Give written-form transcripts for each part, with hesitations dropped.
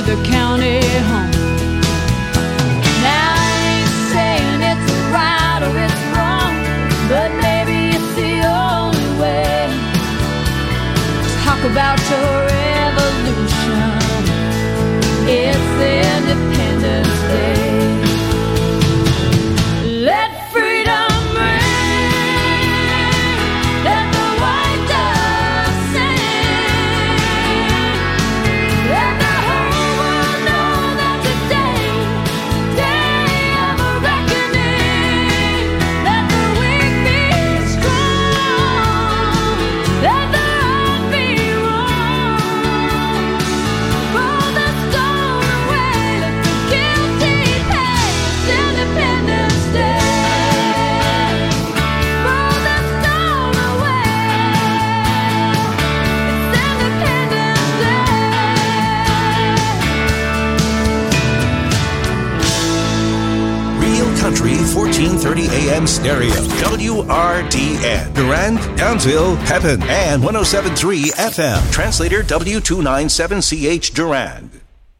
the county home. Now I ain't saying it's right or it's wrong, but maybe it's the only way. Talk about your revolution. It's the Independence Day. Let freedom ring. Let the white dove sing. Let the whole world know that today, day of a reckoning. Let the weak be strong. Let the right be wrong. Roll the stone away. Let the guilty pay. It's Independence Day. Roll the stone away. It's Independence Day. Real Country 1430 AM stereo. WRDN. Durand, Townsville, Pepin, and 107.3 FM. Translator W297CH Durand.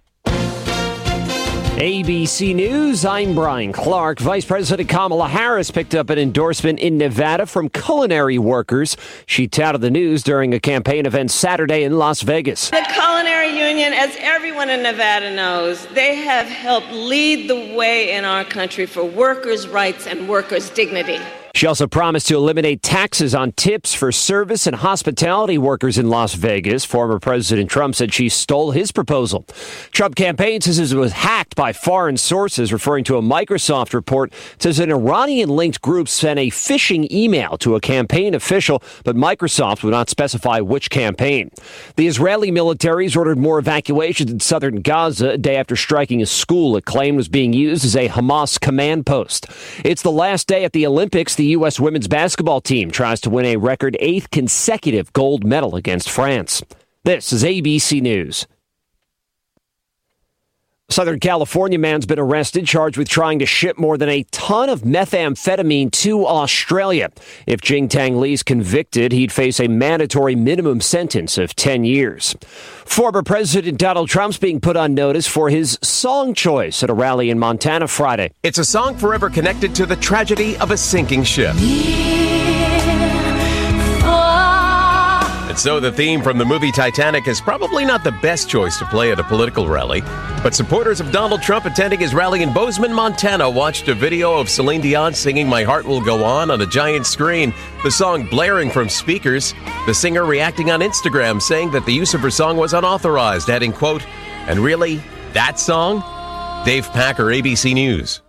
ABC News, I'm Brian Clark. Vice President Kamala Harris picked up an endorsement in Nevada from culinary workers. She touted the news during a campaign event Saturday in Las Vegas. The Culinary Union, as everyone in Nevada knows, they have helped lead the way in our country for workers' rights and workers' dignity. She also promised to eliminate taxes on tips for service and hospitality workers in Las Vegas. Former President Trump said she stole his proposal. Trump campaign says it was hacked by foreign sources, referring to a Microsoft report. It says an Iranian-linked group sent a phishing email to a campaign official, but Microsoft would not specify which campaign. The Israeli military has ordered more evacuations in southern Gaza a day after striking a school it claimed was being used as a Hamas command post. It's the last day at the Olympics. The U.S. women's basketball team tries to win a record 8th consecutive gold medal against France. This is ABC News. Southern California man's been arrested, charged with trying to ship more than a ton of methamphetamine to Australia. If Jing Tang Li's convicted, he'd face a mandatory minimum sentence of 10 years. Former President Donald Trump's being put on notice for his song choice at a rally in Montana Friday. It's a song forever connected to the tragedy of a sinking ship. And so the theme from the movie Titanic is probably not the best choice to play at a political rally. But supporters of Donald Trump attending his rally in Bozeman, Montana watched a video of Celine Dion singing My Heart Will Go On a giant screen, the song blaring from speakers. The singer reacting on Instagram saying that the use of her song was unauthorized, adding, quote, "And really, that song?" Dave Packer, ABC News.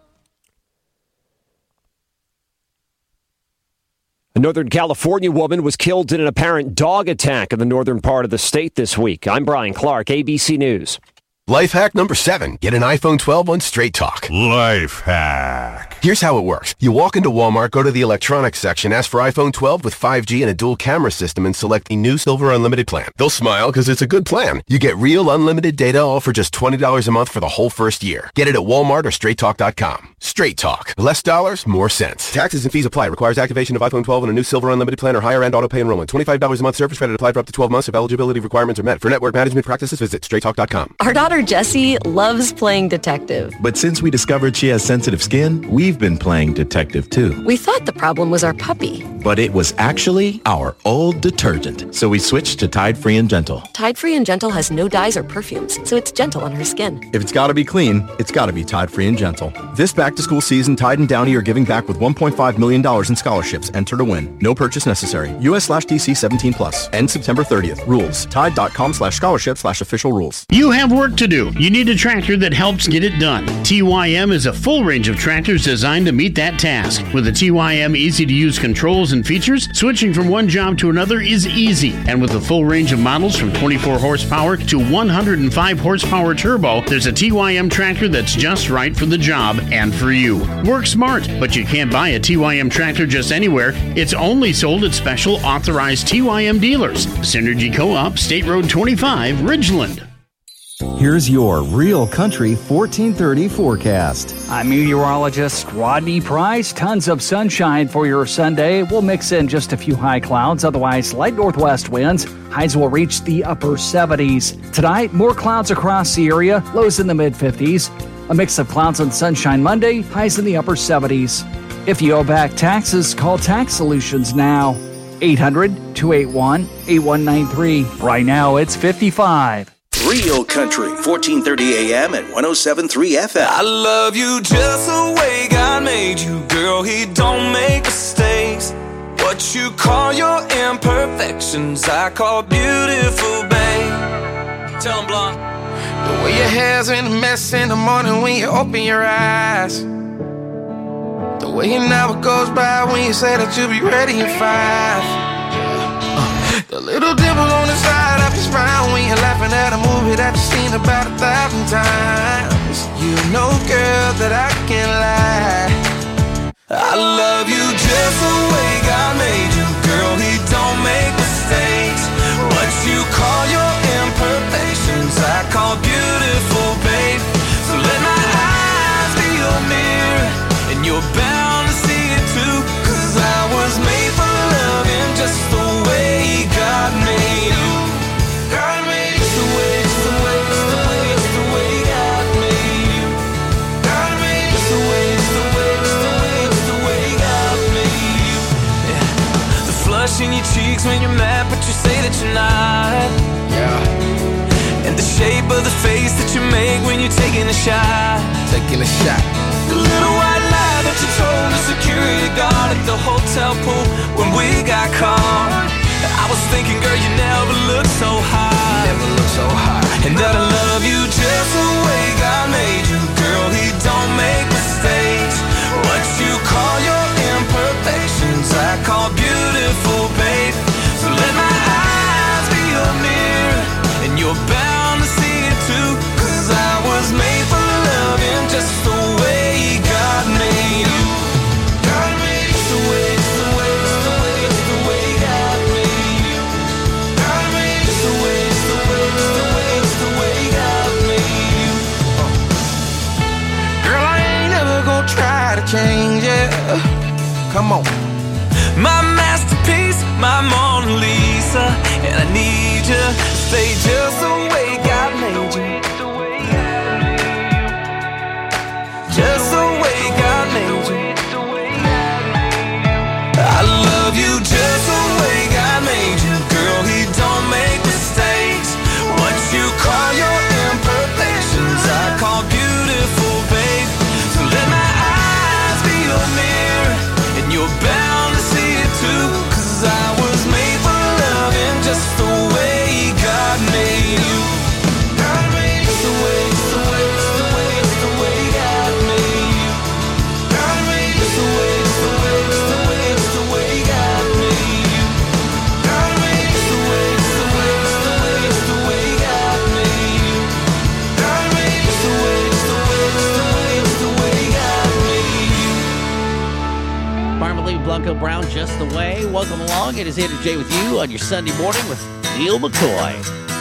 A Northern California woman was killed in an apparent dog attack in the northern part of the state this week. I'm Brian Clark, ABC News. Life hack number 7. Get an iPhone 12 on Straight Talk. Life hack. Here's how it works. You walk into Walmart, go to the electronics section, ask for iPhone 12 with 5G and a dual camera system, and select the new Silver Unlimited plan. They'll smile because it's a good plan. You get real unlimited data all for just $20 a month for the whole first year. Get it at Walmart or StraightTalk.com. Straight Talk. Less dollars, more sense. Taxes and fees apply. Requires activation of iPhone 12 and a new Silver Unlimited plan or higher end auto pay enrollment. $25 a month service credit applied for up to 12 months if eligibility requirements are met. For network management practices, visit StraightTalk.com. Our daughter Jessie loves playing detective. But since we discovered she has sensitive skin, we've been playing detective too. We thought the problem was our puppy. But it was actually our old detergent. So we switched to Tide Free and Gentle. Tide Free and Gentle has no dyes or perfumes, so it's gentle on her skin. If it's gotta be clean, it's gotta be Tide Free and Gentle. This back-to-school season, Tide and Downy are giving back with $1.5 million in scholarships. Enter to win. No purchase necessary. US/DC 17+. End September 30th. Rules. Tide.com/scholarship/official rules. You have work to do. You need a tractor that helps get it done. TYM is a full range of tractors designed to meet that task. With the TYM easy-to-use controls and features, switching from one job to another is easy. And with a full range of models from 24 horsepower to 105 horsepower turbo, there's a TYM tractor that's just right for the job and for you. Work smart, but you can't buy a TYM tractor just anywhere. It's only sold at special authorized TYM dealers. Synergy Co-op, State Road 25, Ridgeland. Here's your Real Country 1430 forecast. I'm meteorologist Rodney Price. Tons of sunshine for your Sunday. We'll mix in just a few high clouds, otherwise light northwest winds. Highs will reach the upper 70s. Tonight, more clouds across the area, lows in the mid-50s. A mix of clouds and sunshine Monday, highs in the upper 70s. If you owe back taxes, call Tax Solutions now. 800-281-8193. Right now, it's 55. Real Country, 1430 AM and 107.3 FM. I love you just the way God made you, girl. He don't make mistakes. What you call your imperfections, I call beautiful, babe. Tell him, Blonde. The way your hair's in a mess in the morning when you open your eyes. The way an hour goes by when you say that you'll be ready in 5. The little dimple on the side of your smile when you're laughing at a movie that you've seen about 1,000 times. You know, girl, that I can't lie. I love you just the way God made you, girl. He don't make mistakes. What you call your imperfections, I call beautiful, babe. So let my eyes be your mirror, and you're bound to see it too. 'Cause I was made for loving just the way God made you. God made you the way, the way, the way, the way God made you. God made you the way, the way, the way, the way God made you. Yeah. The flush in your cheeks when you're mad, but you say that you're not. Yeah. And the shape of the face that you make when you're taking a shot. Taking a shot. The little white lie that you told the security guard at the hotel pool when we got caught. I was thinking, girl, you never looked so high. Never looked so high. And that I love you just the way God made you, girl. He don't make mistakes. What you call your imperfections, I call beautiful, babe. So let my eyes be your mirror, and you're bound to see it too. 'Cause I was made for loving just the way God made you. God made you the way, the way, the way, the way God made you. God made you the way, the way, the way, the way God made you. Girl, I ain't never gonna try to change it. Come on. My masterpiece, my Mona Lisa, and I need you to stay just the way God made you. Just the way God made you. I love you just the way God made you, girl. He don't make mistakes. What you call your imperfections, I call beautiful, babe. So let my eyes be your mirror, and you're bound to see it too. 'Cause I was made for loving just the way God made you. God made you the way, the way, the way, the way God made you. God made you the way, the way, the way, the way God made you. God made you the way, the way, the way, the way God made you. God made you the way, the way, the way, the way God made you. Parmalee Blanco Brown, Just the Way. Welcome along. It is Andrew J with you on your Sunday morning with Neil McCoy.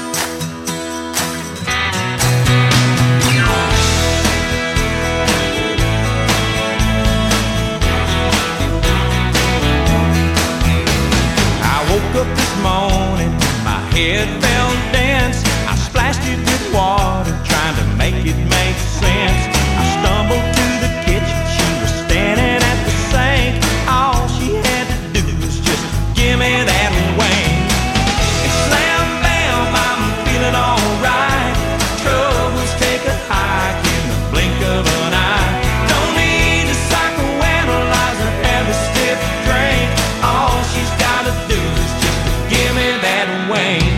I woke up this morning, my head felt dense. I splashed it with water, trying to make it make sense. I stumbled to the kitchen, she was standing at the sink. All she had to do was just give me that wing. And slam, bam, I'm feeling alright. Troubles take a hike in the blink of an eye. Don't need to psychoanalyze or have a stiff drink. All she's gotta do is just give me that wing.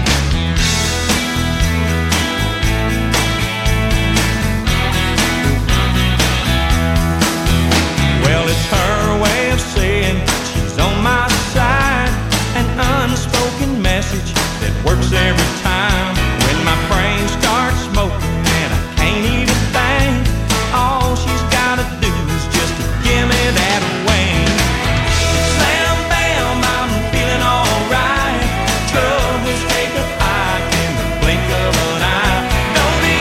Well, it's her way of saying she's on my side. An unspoken message that works every time. When my brain starts smoking and I can't even think, all she's gotta do is just give me that wing. Slam, bam, I'm feeling alright. Troubles take a hike in the blink of an eye. Don't need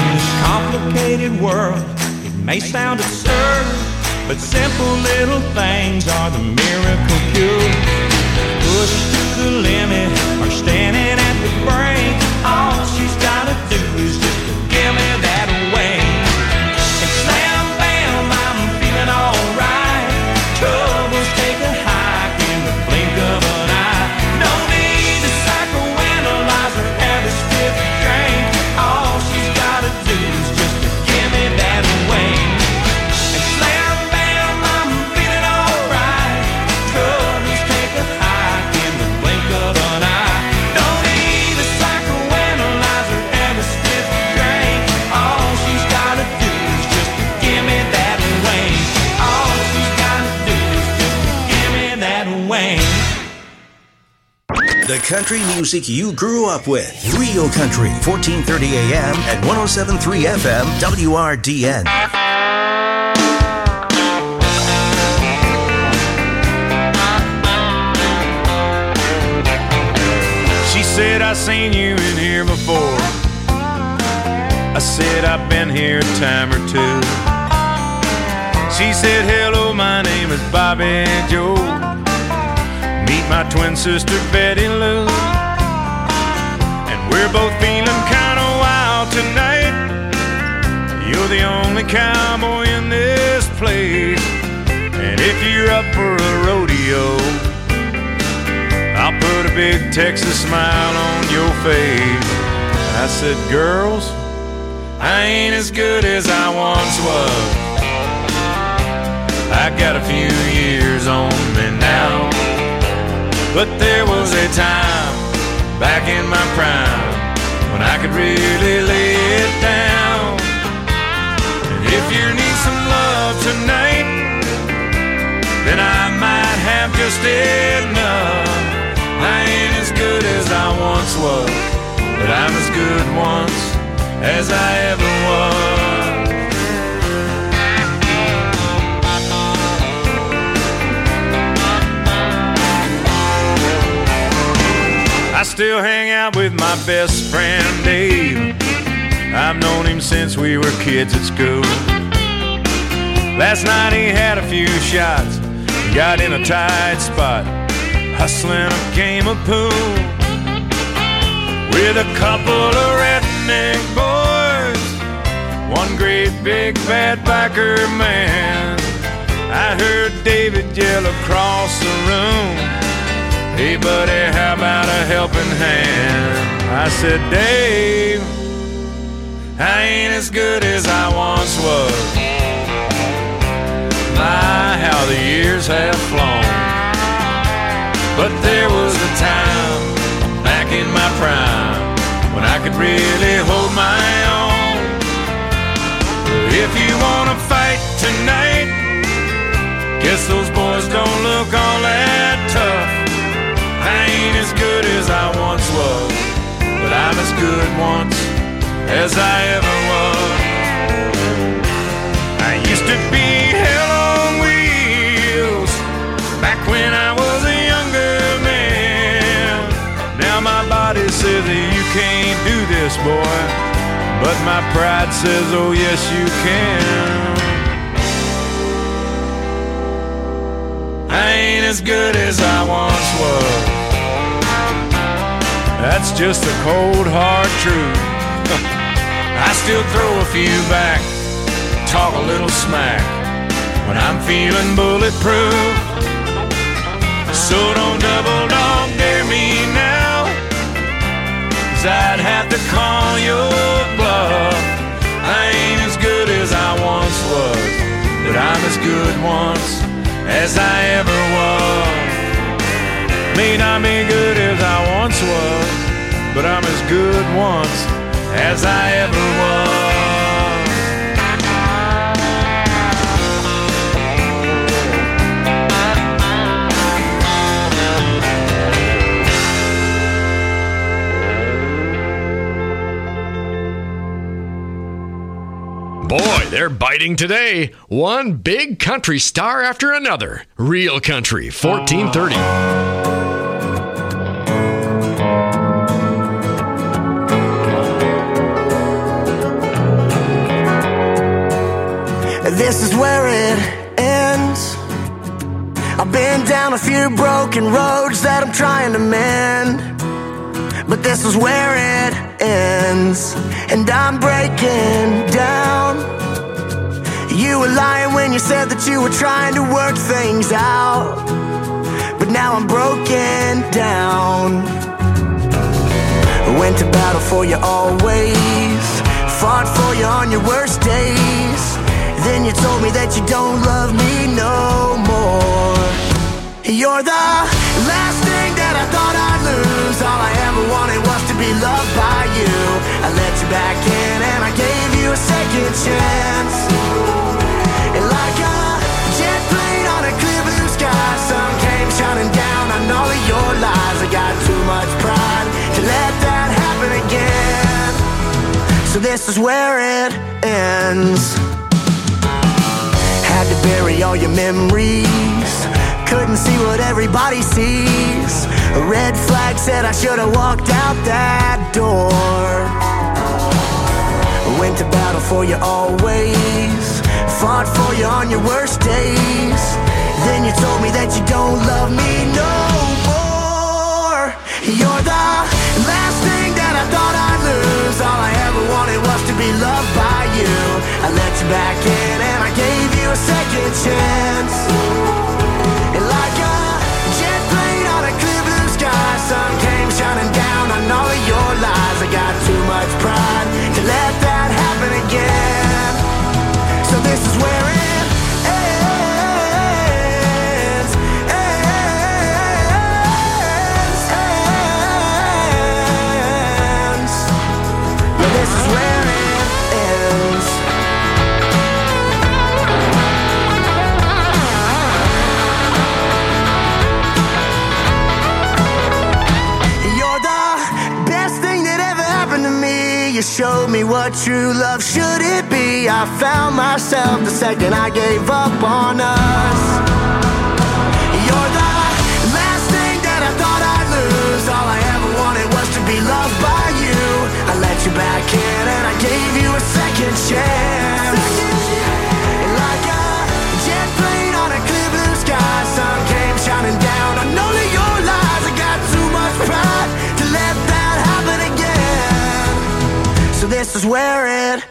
this complicated world. It may sound absurd, but simple little things are the miracle cure. Pushed to the limit or standing at the brink, all she's gotta do is just give me that way. And slam bam, I'm feeling alright. Troubles take a hike in the blink of an eye. No need to psychoanalyze or have a stiff drink. All she's gotta do is just give me that way. And slam bam, I'm feeling alright. Troubles take a hike in the blink of an eye. No need to psychoanalyze or have a stiff drink. All she's gotta do is just give me that way. All she's gotta do is just give me that way. The country music you grew up with. Real Country, 1430 AM and 107.3 FM, WRDN. She said, I seen you in here before. I said, I've been here a time or two. She said, hello, my name is Bobby Joe. Meet my twin sister Betty Lou. And we're both feeling kinda wild tonight. You're the only cowboy in this place. And if you're up for a rodeo, I'll put a big Texas smile on your face. I said, girls, I ain't as good as I once was. I got a few years on me now. But there was a time back in my prime when I could really lay it down. And if you need some love tonight, then I might have just enough. I ain't as good as I once was, but I'm as good once as I ever was. I still hang out with my best friend Dave. I've known him since we were kids at school. Last night he had a few shots and got in a tight spot, hustling a game of pool with a couple of redneck boys, one great big bad biker man. I heard David yell across the room, hey buddy, how about a helping hand? I said, Dave, I ain't as good as I once was. My, how the years have flown. But there was a time back in my prime when I could really hold my own. If you wanna fight tonight, guess those boys don't look all that tough. I ain't as good as I once was, but I'm as good once as I ever was. I used to be hell on wheels back when I was a younger man. Now my body says that you can't do this, boy, but my pride says, oh yes you can. I ain't as good as I once was. That's just the cold hard truth. I still throw a few back, talk a little smack when I'm feeling bulletproof. So don't double dog dare me now, 'cause I'd have to call your bluff. I ain't as good as I once was, but I'm as good once as I ever was. May not be good as I once was, but I'm as good once as I ever was. Boy, they're biting today. One big country star after another. Real Country, 1430. This is where it ends. I've been down a few broken roads that I'm trying to mend, but this is where it ends, and I'm breaking down. You were lying when you said that you were trying to work things out, but now I'm broken down. Went to battle for you always, fought for you on your worst days. Then you told me that you don't love me no more. You're the last thing that I thought I'd lose. All I ever wanted was to be loved by you. I let you back in and I gave you a second chance. And like a jet plane on a clear blue sky, sun came shining down on all of your lies. I got too much pride to let that happen again. So this is where it ends. Had to bury all your memories, couldn't see what everybody sees. A red flag said I should have walked out that door. Went to battle for you always, fought for you on your worst days. Then you told me that you don't love me no more. You're the last thing that I thought I'd lose. All I ever wanted was to be loved by you. I let you back in and I gave you a second chance. And like a jet plane on a clear blue sky, sun came shining down on all of your lies. I got too much pride to let that happen again. So this is where it ends. Yeah, this is where it ends. You showed me what true love should it be. I found myself the second I gave up on us. You're the last thing that I thought I'd lose. All I ever wanted was to be loved by you. I let you back in and I gave you a second chance. And like a jet plane on a clear blue sky, sun came shining down on all of your lies. I got too much pride to let that happen again. So this is where it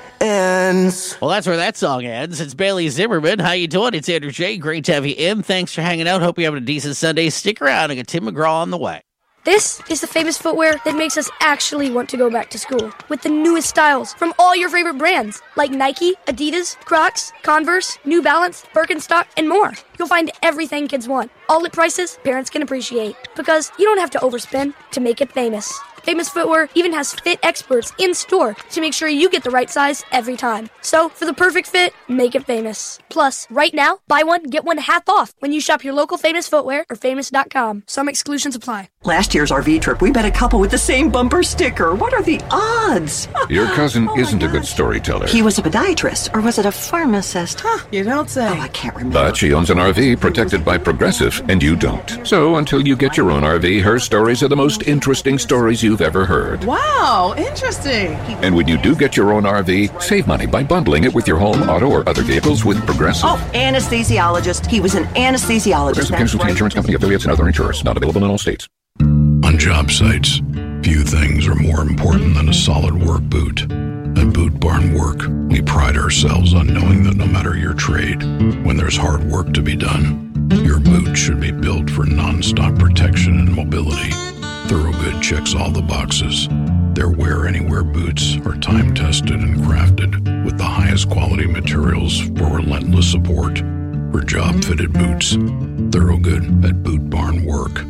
ends. Well, that's where that song ends. It's Bailey Zimmerman. How you doing? It's Andrew J. Great to have you in. Thanks for hanging out. Hope you're having a decent Sunday. Stick around and get Tim McGraw on the way. This is the famous footwear that makes us actually want to go back to school. With the newest styles from all your favorite brands, like Nike, Adidas, Crocs, Converse, New Balance, Birkenstock, and more. You'll find everything kids want, all at prices parents can appreciate. Because you don't have to overspend to make it famous. Famous Footwear even has fit experts in store to make sure you get the right size every time. So, for the perfect fit, make it famous. Plus, right now, buy one, get one half off when you shop your local Famous Footwear or famous.com. Some exclusions apply. Last year's RV trip, we met a couple with the same bumper sticker. What are the odds? Your cousin isn't a good storyteller. He was a podiatrist, or was it a pharmacist? You don't say. Oh, I can't remember. But she owns an RV protected by Progressive, and you don't. So until you get your own RV, her stories are the most interesting stories you've ever heard. Wow, interesting. And when you do get your own RV, save money by bundling it with your home, auto, or other vehicles with Progressive. Oh, anesthesiologist. He was an anesthesiologist. Progressive Casualty Insurance Company, affiliates, and other insurers. Not available in all states. On job sites, few things are more important than a solid work boot. At Boot Barn Work, we pride ourselves on knowing that no matter your trade, when there's hard work to be done, your boot should be built for non-stop protection and mobility. Thorogood checks all the boxes. Their Wear Anywhere boots are time-tested and crafted with the highest quality materials for relentless support. For job-fitted boots, Thorogood at Boot Barn Work.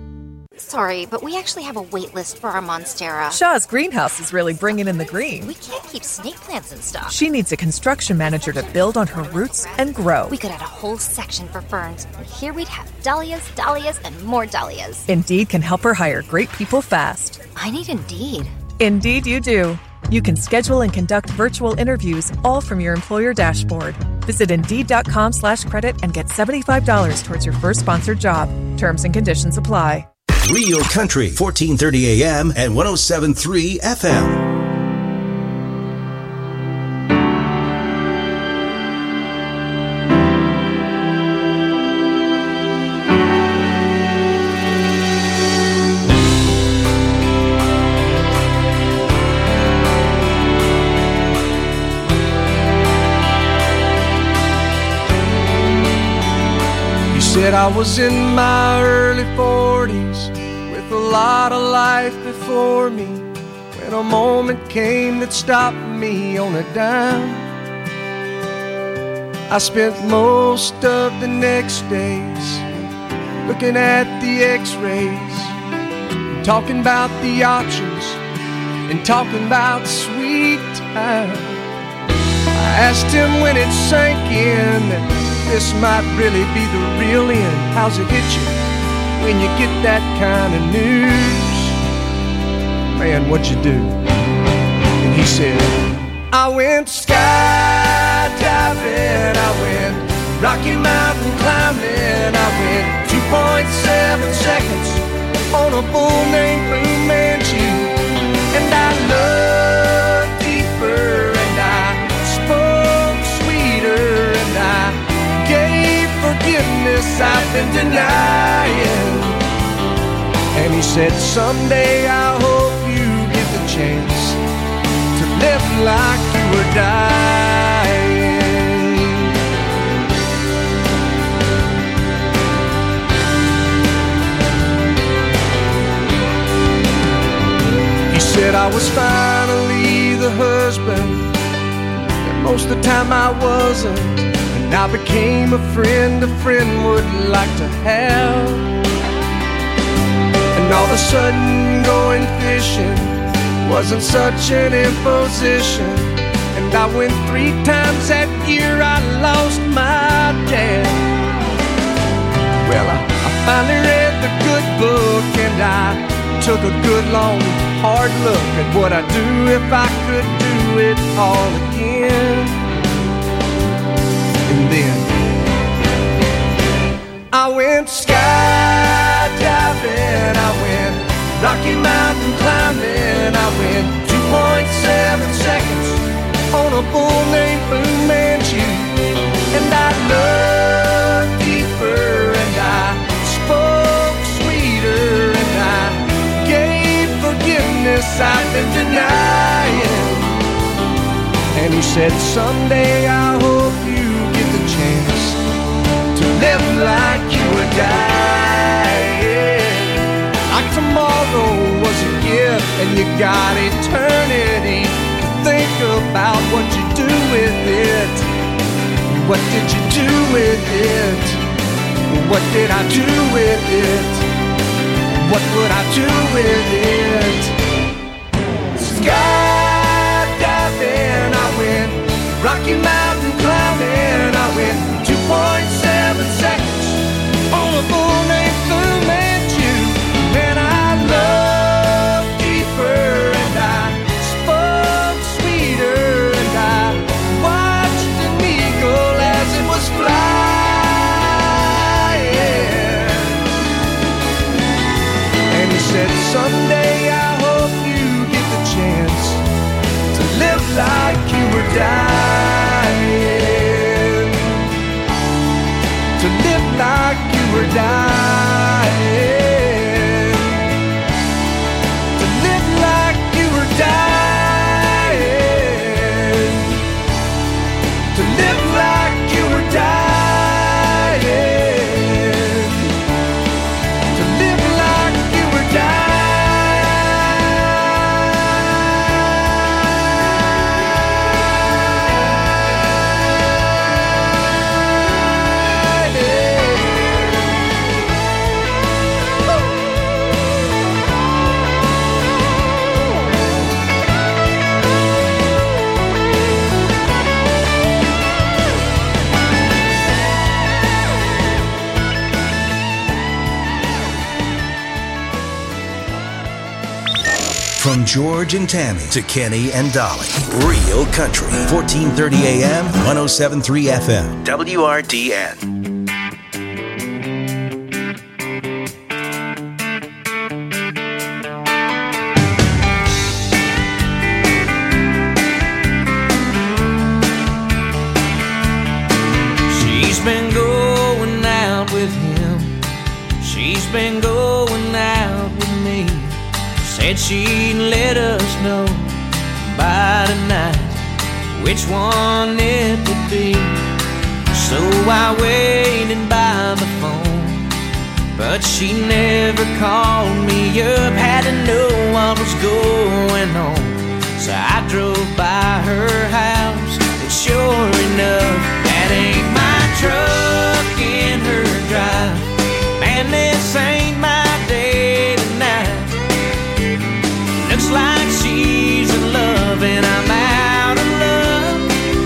Sorry, but we actually have a wait list for our Monstera. Shaw's greenhouse is really bringing in the green. We can't keep snake plants in stock. She needs a construction manager to build on her roots and grow. We could add a whole section for ferns, and here we'd have dahlias, dahlias, and more dahlias. Indeed can help her hire great people fast. I need Indeed. Indeed you do. You can schedule and conduct virtual interviews all from your employer dashboard. Visit Indeed.com/credit and get $75 towards your first sponsored job. Terms and conditions apply. Real Country, 1430 AM and 107.3 FM. said I was in my early 40s with a lot of life before me, when a moment came that stopped me on a dime. I spent most of the next days looking at the x-rays, talking about the options and talking about sweet time. I asked him when it sank in that this might really be the real end. How's it hit you when you get that kind of news? Man, what'd you do? And he said, I went skydiving, I went Rocky Mountain climbing, I went 2.7 seconds on a bull named Fu Manchu. And I looked deeper and I spoke sweeter and I gave forgiveness I've been denying. And he said, someday I hope you get the chance to live like you were dying. He said I was finally the husband that most of the time I wasn't, and I became a friend would like to have. And all of a sudden going fishing wasn't such an imposition, and I went 3 times that year. I lost my dad. Well, I finally read the good book, and I took a good long hard look at what I'd do if I could do it all again. And then I went skydiving, I went Rocky Mountain climbing, I went 2.7 seconds on a bull named Fu Manchu. And I looked deeper and I spoke sweeter and I gave forgiveness I've been denying. And he said, someday I hope you get the chance to live like you were dying. Like tomorrow was a gift and you got eternity to think about what you do with it. What did you do with it? What did I do with it? What would I do with it? Skydiving, I went Rocky Mountain climbing, I went 2.7 seconds on a bull named Fu Manchu. And I looked deeper and I spoke sweeter and I watched an eagle as it was flying. And he said, someday I hope you get the chance to live like you were dying. To live like you were dying. To live like you were dying. To live like you were dying. To live like you were dying. From George and Tammy to Kenny and Dolly. Real Country. 1430 AM, 107.3 FM. WRDN. She's been going out with him. She's been going out with me. Said she'd let us know by tonight which one it would be. So I waited by the phone but she never called me up. Had to know what was going on, so I drove by her house, and sure enough, that ain't my truck in her drive. Man, this ain't my day tonight. Looks like she's in love and I'm out of love.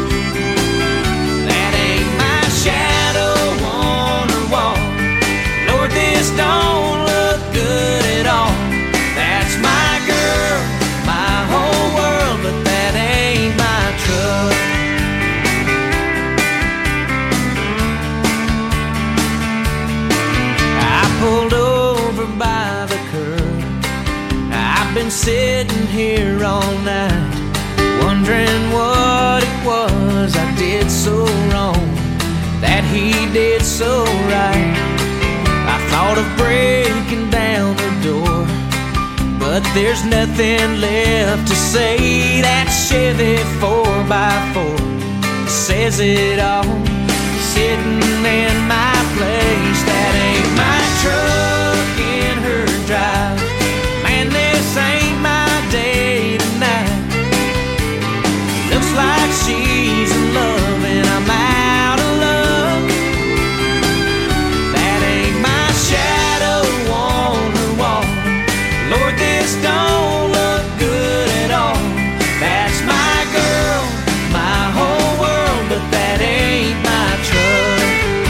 That ain't my shadow on her wall. Lord, this don't look good at all. That's my girl, my whole world, but that ain't my truck. I pulled over by the curb. I've been sitting here all night, wondering what it was I did so wrong, that he did so right. I thought of breaking down the door, but there's nothing left to say. That Chevy 4x4 says it all, sitting in my place. That ain't my truck in her drive. Man, this ain't my day tonight. Looks like she's in love and I'm out of love. That ain't my shadow on her wall. Lord, this don't look good at all. That's my girl, my whole world, but that ain't my truck.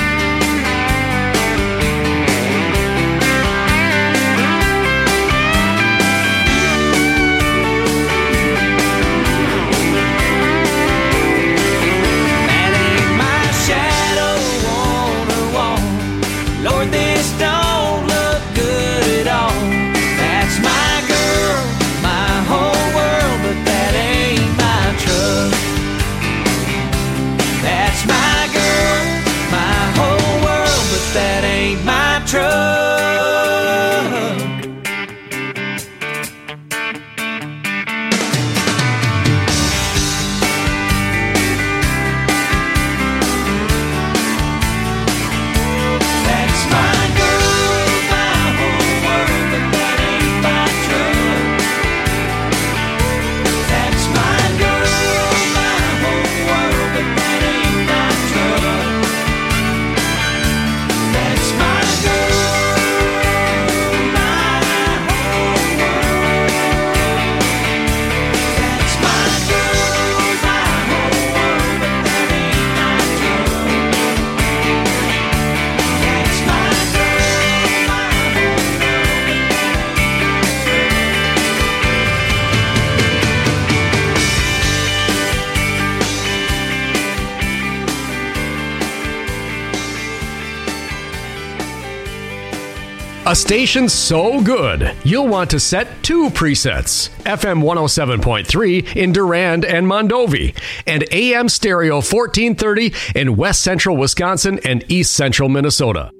That ain't my shadow on her wall. Lord, this don't look good at all. That's my girl, my whole world, but that ain't my truck. That's my girl, my whole world, but that ain't my truck. That's my girl, my whole world, but that ain't my truck. That's my girl, my whole world, but that ain't my truck. That's my girl, my whole world. That's my girl, my whole world, but that ain't my truck. That's my girl, my whole A station so good, you'll want to set 2 presets. FM 107.3 in Durand and Mondovi, and AM stereo 1430 in West Central Wisconsin and East Central Minnesota.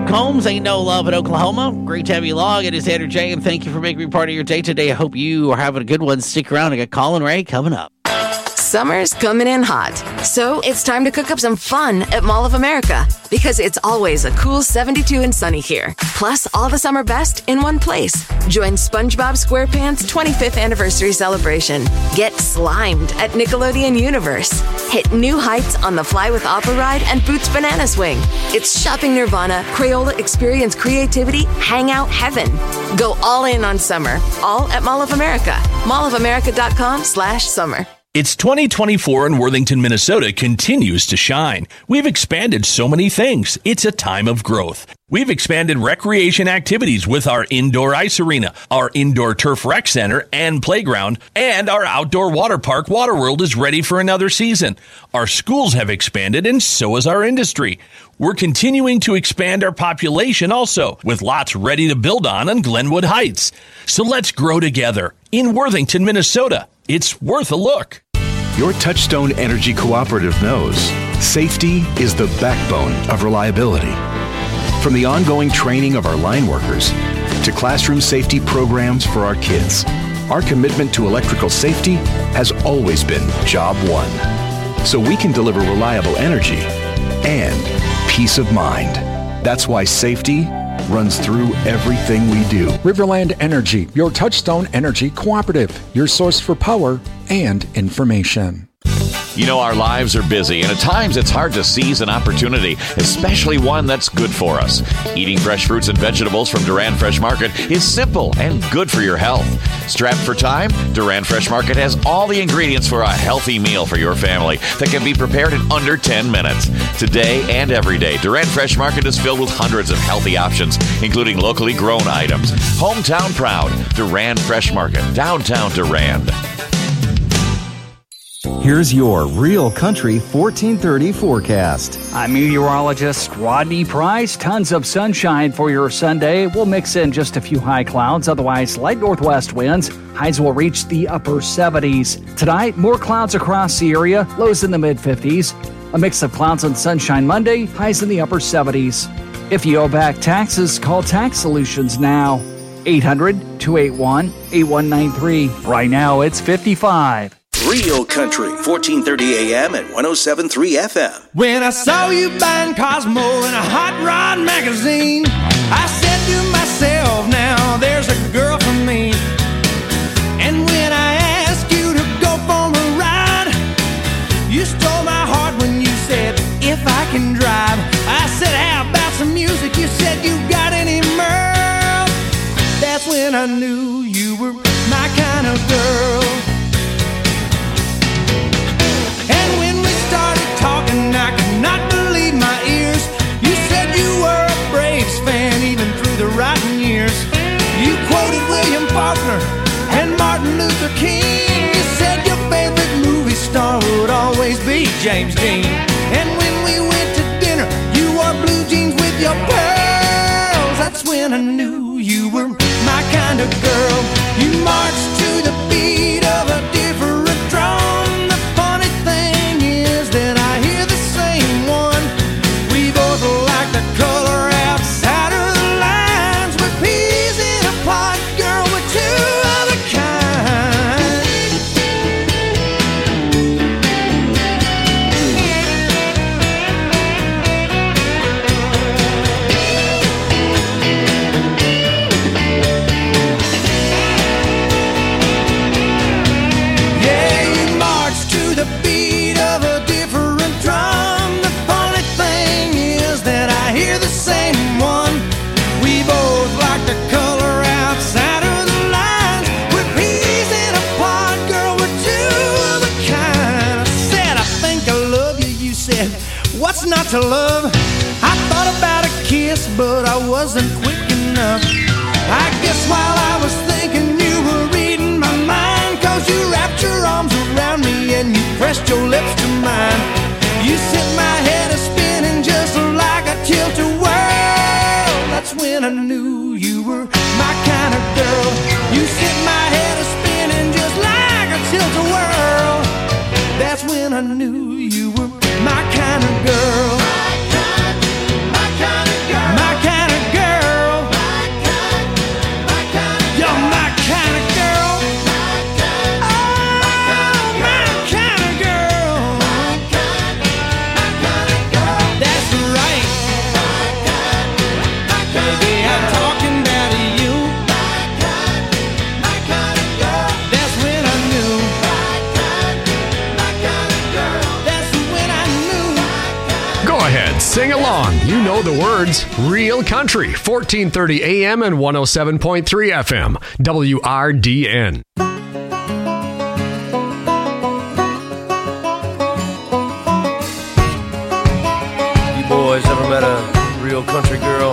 Combs, Ain't No Love in Oklahoma. Great to have you along. It is Andrew J, and thank you for making me part of your day today. I hope you are having a good one. Stick around. I got Colin Ray coming up. Summer's coming in hot, so it's time to cook up some fun at Mall of America, because it's always a cool 72 and sunny here. Plus, all the summer best in one place. Join SpongeBob SquarePants' 25th anniversary celebration. Get slimed at Nickelodeon Universe. Hit new heights on the Fly with Appa ride and Boots Banana Swing. It's shopping nirvana, Crayola experience creativity, hangout heaven. Go all in on summer, all at Mall of America. mallofamerica.com/summer. It's 2024 and Worthington, Minnesota continues to shine. We've expanded so many things. It's a time of growth. We've expanded recreation activities with our indoor ice arena, our indoor turf rec center and playground, and our outdoor water park, Waterworld, is ready for another season. Our schools have expanded, and so has our industry. We're continuing to expand our population also, with lots ready to build on Glenwood Heights. So let's grow together in Worthington, Minnesota. It's worth a look. Your Touchstone Energy Cooperative knows safety is the backbone of reliability. From the ongoing training of our line workers to classroom safety programs for our kids, our commitment to electrical safety has always been job one. So we can deliver reliable energy and peace of mind. That's why safety runs through everything we do. Riverland Energy, your Touchstone Energy Cooperative, your source for power and information. You know, our lives are busy, and at times it's hard to seize an opportunity, especially one that's good for us. Eating fresh fruits and vegetables from Duran Fresh Market is simple and good for your health. Strapped for time, Duran Fresh Market has all the ingredients for a healthy meal for your family that can be prepared in under 10 minutes. Today and every day, Duran Fresh Market is filled with hundreds of healthy options, including locally grown items. Hometown proud, Duran Fresh Market, downtown Durand. Here's your Real Country 1430 forecast. I'm meteorologist Rodney Price. Tons of sunshine for your Sunday. We'll mix in just a few high clouds, otherwise light northwest winds. Highs will reach the upper 70s. Tonight, more clouds across the area, lows in the mid-50s. A mix of clouds and sunshine Monday, highs in the upper 70s. If you owe back taxes, call Tax Solutions now. 800-281-8193. Right now, it's 55. Real Country, 1430 AM and 107.3 FM. When I saw you buying Cosmo in a Hot Rod magazine, I said to myself, now there's a girl for me. And when I asked you to go for a ride, you stole my heart when you said, if I can drive. I said, how about some music? You said, you got any Merle? That's when I knew you were my kind of girl. Talking, I could not believe my ears. You said you were a Braves fan even through the rotten years. You quoted William Faulkner and Martin Luther King. You said your favorite movie star would always be James Dean. And when we went to dinner, you wore blue jeans with your pearls. That's when I knew you were my kind of girl. You marched to the beat of a different drum. The funny thing is that I hear the same one. We both like the color outside of the lines. We're peas in a pod, girl, we're two of a what's not to love? I thought about a kiss, but I wasn't quick enough. I guess while I was thinking you were reading my mind, 'cause you wrapped your arms around me and you pressed your lips to mine. You sent my head a-spinning just like a tilt-a-whirl. That's when I knew you were my kind of girl. You sent my head a-spinning just like a tilt-a-whirl. That's when I knew you were my kind of girl. My kind of girl. My kind Sing along. You know the words. Real Country, 1430 AM and 107.3 FM. WRDN. You boys ever met a real country girl?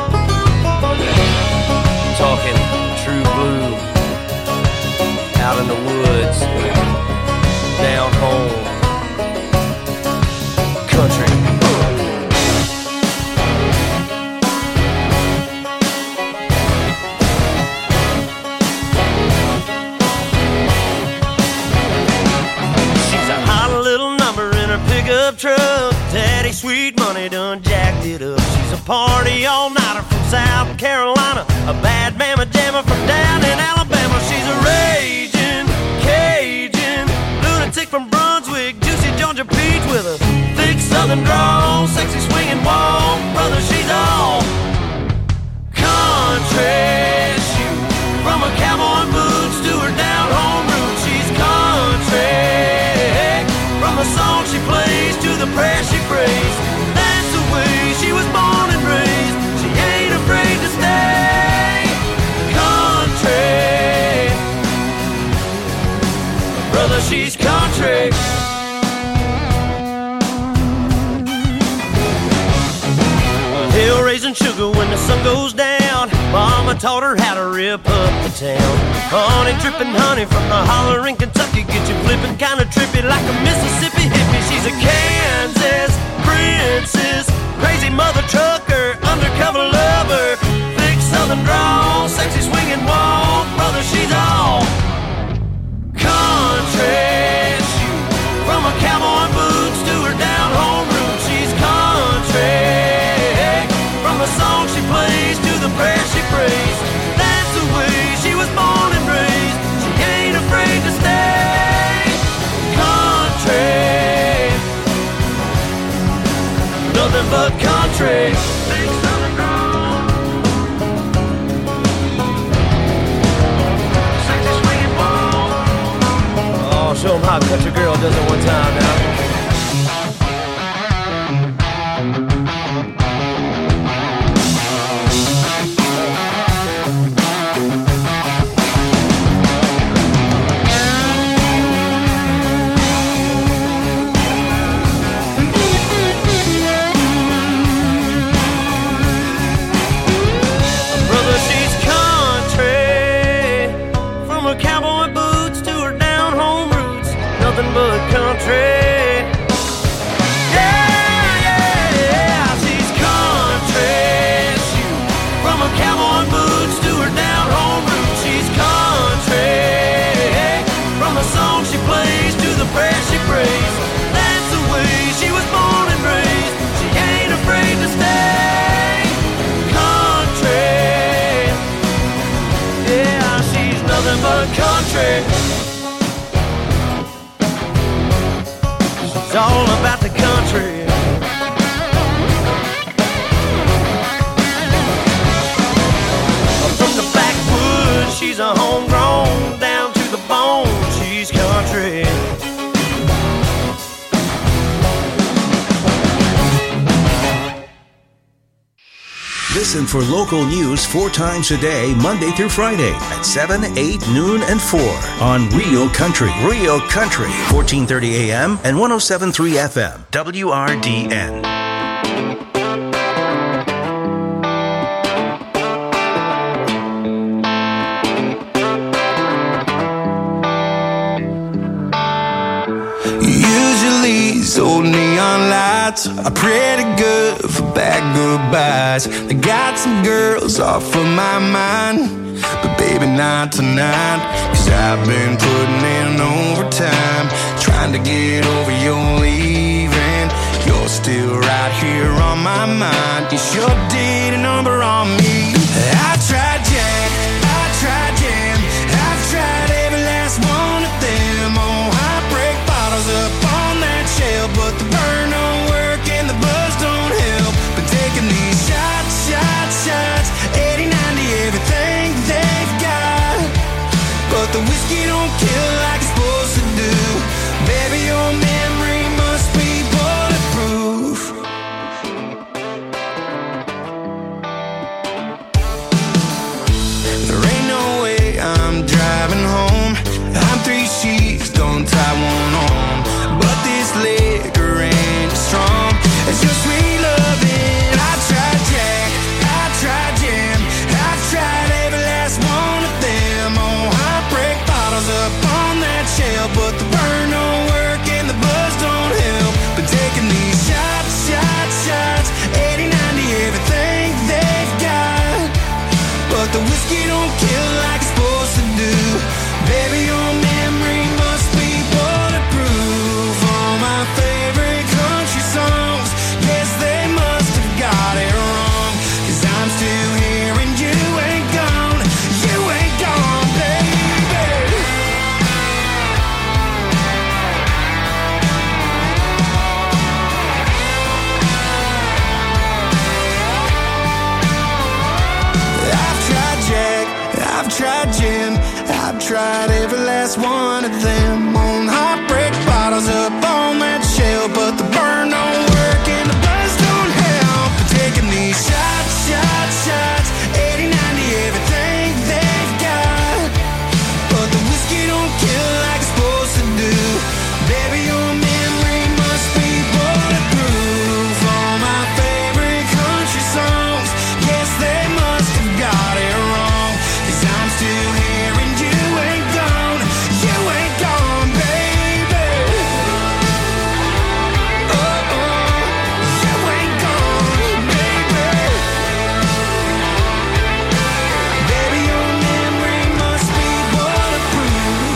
Talking true blue, out in the woods, down home, country. She's a hot little number in her pickup truck. Daddy Sweet Money done jacked it up. She's a party all-nighter from South Carolina, a bad mama jammer from down in Alabama. She's a raging Cajun lunatic from Brunswick, juicy Georgia peach with a thick southern drawl, sexy swinging walk. Brother, she's all country. She, from her cowboy boots to her down home roots, she's country. From the song she plays to the prayer she prays, that's the way she was born and raised. She ain't afraid to stay country. Brother, she's country. Hill raising sugar when the sun goes down. Mama taught her how to rip up the town. Honey dripping honey from the holler in Kentucky, get you flipping kinda trippy like a Mississippi hippie. She's a Kansas princess, crazy mother trucker, undercover lover, thick southern drawl, sexy swinging walk. Brother, she's all country. She, from her cowboy boots to her down home roots, she's country. From the song she plays to the prayer she prays, that's the way she was born and raised. She ain't afraid to stay country. Nothing but country. Oh, show them how a country girl does it one time now. But country, yeah, she's country. She, from her cowboy boots to her down home roots, she's country. From the song she plays to the prayer she prays, that's the way she was born and raised. She ain't afraid to stay country. Yeah, she's nothing but country. It's all about the country. From the backwoods, she's a homegrown, down to the bone, she's country. Listen for local news 4 times a day, Monday through Friday at 7, 8, noon, and 4 on Real Country. Real Country, 1430 AM and 107.3 FM, WRDN. Usually these old neon lights are pretty good for bad goodbyes. They got some girls off of my mind, but baby not tonight. 'Cause I've been putting in overtime, trying to get over your leaving. You're still right here on my mind. You sure did a number on me. I tried Jack, I tried Jam, I've tried every last one of them. Oh, heartbreak bottles up on that shelf, but the burn don't work and the buzz don't help. Been taking these shots, shots, shots, 80, 90, everything they've got, but the whiskey don't kill like it's supposed to do. Baby, your memory must be bulletproof. tried every last one of them. On heartbreak bottles up on that shelf, but the burn don't work and the buzz don't help. Taking these shots, shots, shots, 80, 90, everything they've got. But the whiskey don't kill like it's supposed to do. Baby, your memory must be bulletproof. All my favorite country songs, yes, they must have got it wrong. 'Cause I'm still here and you ain't gone. You ain't gone, baby. Oh, oh, you ain't gone, baby. Baby, your memory must be bulletproof.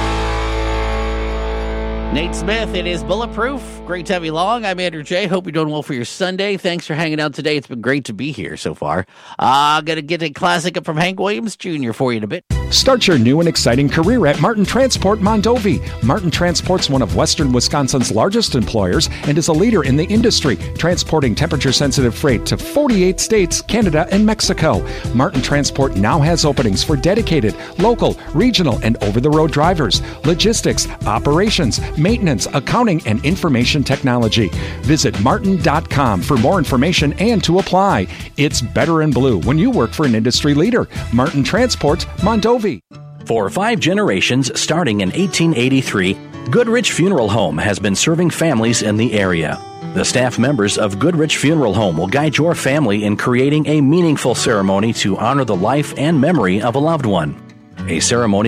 Nate Smith, it is Bulletproof. Great to have you along. I'm Andrew J. Hope you're doing well for your Sunday. Thanks for hanging out today. It's been great to be here so far. Gonna get a classic up from Hank Williams Jr. for you in a bit. Start your new and exciting career at Martin Transport Mondovi. Martin Transport's one of Western Wisconsin's largest employers and is a leader in the industry, transporting temperature-sensitive freight to 48 states, Canada, and Mexico. Martin Transport now has openings for dedicated, local, regional, and over-the-road drivers, logistics, operations, maintenance, accounting, and information technology. Visit martin.com for more information and to apply. It's better in blue when you work for an industry leader. Martin Transport Mondovi. For 5 generations, starting in 1883, Goodrich Funeral Home has been serving families in the area. The staff members of Goodrich Funeral Home will guide your family in creating a meaningful ceremony to honor the life and memory of a loved one. A ceremony